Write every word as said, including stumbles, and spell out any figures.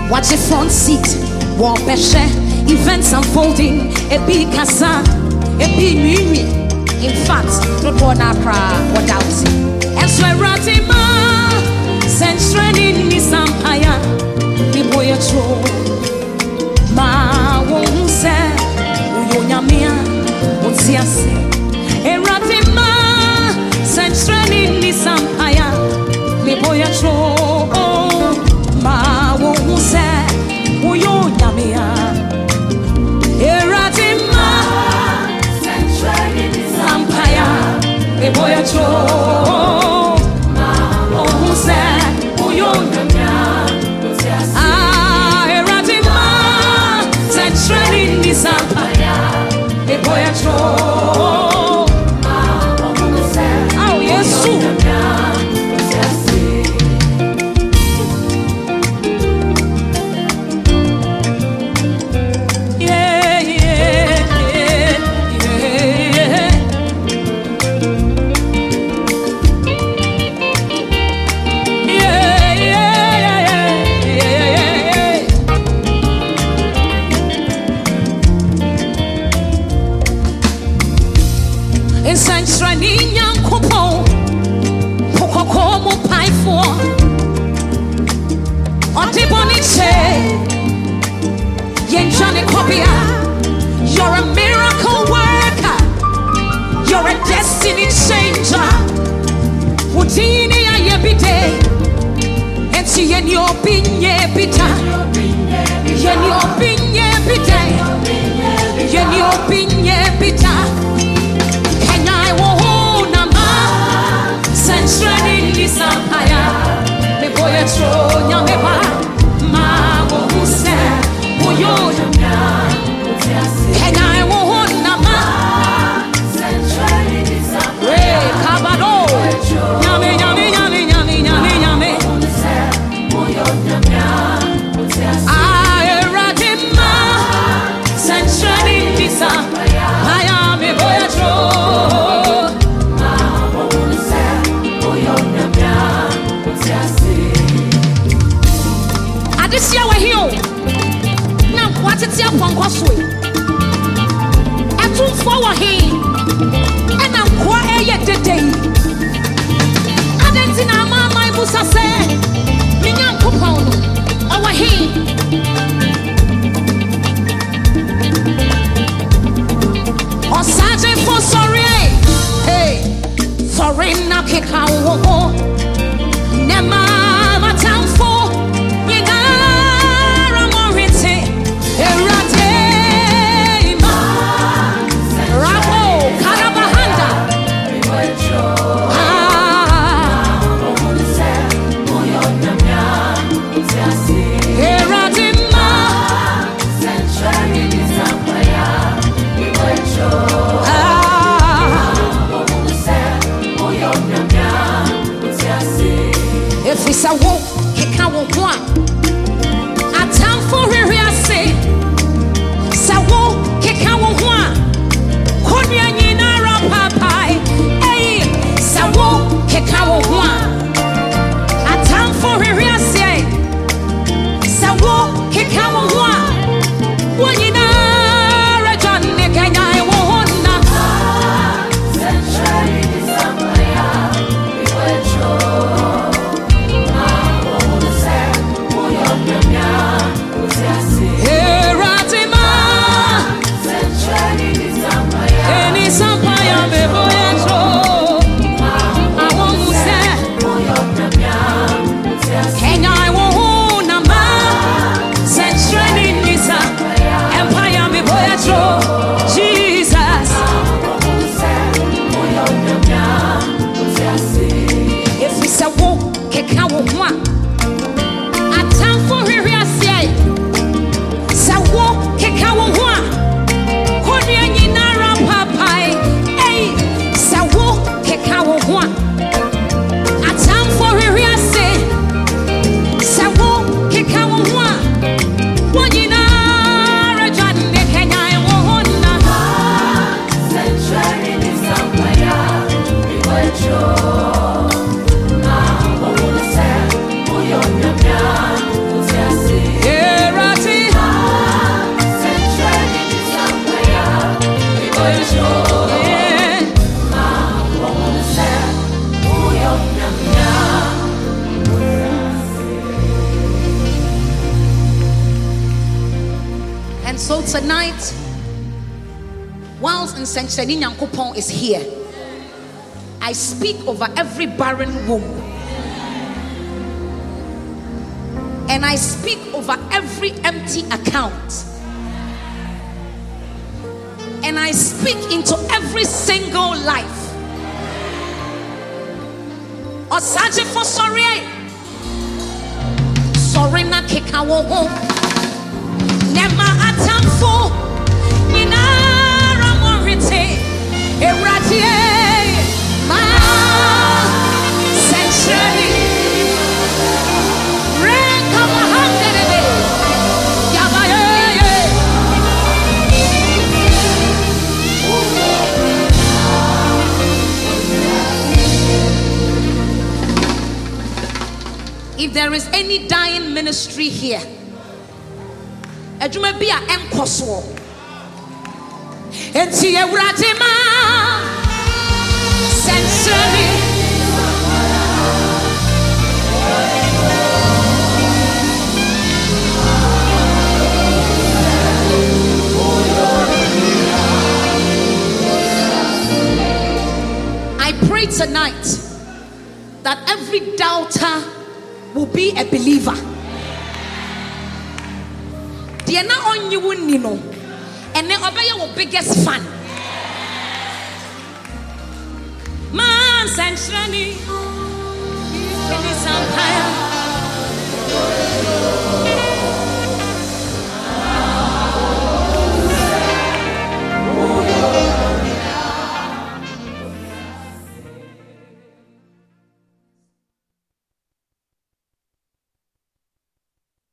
Watch the front seat, walk share, events unfolding, a big casa, a big mimi. In fact, don't want to cry without it. And so Ratima, send training me some higher, the boy a true. Ma won't say, Uyonyamia, what's yes? And Ratima, send training me some higher, the boy a true. Ma won't say, Uyonyamia, Eratima, send training me some higher, the boy a true. Ma won't say, Uyonyamia. Training this empire, the boy a troll. Oh yes, yeah, yeah, you're a miracle worker. You're a destiny changer. Woutini aye bide, enti yen yo binye bida, yen yo binye bide, yen yo binye bida. Kenya wo na ma, sensually lisapaya, me boy tro nyame ba, ma wo se, wo yo nyame. And I won't nama centrally disappear. Kabado, yummy, yummy, yummy, yummy, yummy, yummy. I radima centrally disappear. I am a boy atro. I just see our hero. Now what it's your one for him, and I'm quiet today. I didn't see my Musa say, Minyan Kupon, our him. Or Sergeant for sorry, hey, sorry, knock it out. Nema, my town for Yigara Morite, Erate. So tonight, whilst Nsenchani Nyankopon is here, I speak over every barren womb. And I speak over every empty account. And I speak into every single life. Osaje for sorry. Sorry na keka wo ho. Nema atamfo. Nina ramorite. Eratie. Ma sensually. If there is any dying ministry here, adwuma bi a enkoso enti ewurade ma sensory I pray tonight that every doubter will be a believer. They are not on you, Nino, and then obey your biggest fan. Man, Sanshani, it is empire.